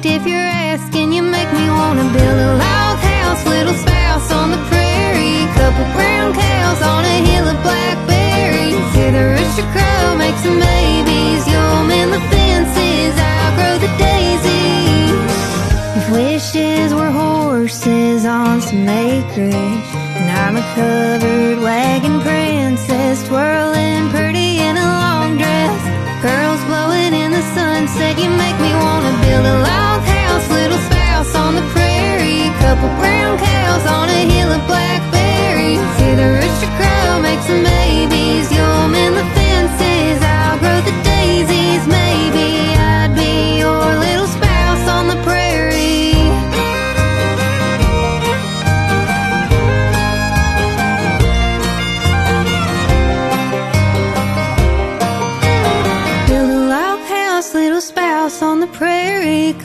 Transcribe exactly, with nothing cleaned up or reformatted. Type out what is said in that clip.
if you're asking. You make me wanna build a log house, little spouse on the prairie, couple brown cows on a hill of blackberries. Hear the rooster crow make some babies, you'll mend the fences, I'll grow the daisies. If wishes were horses on some acreage, and I'm a cut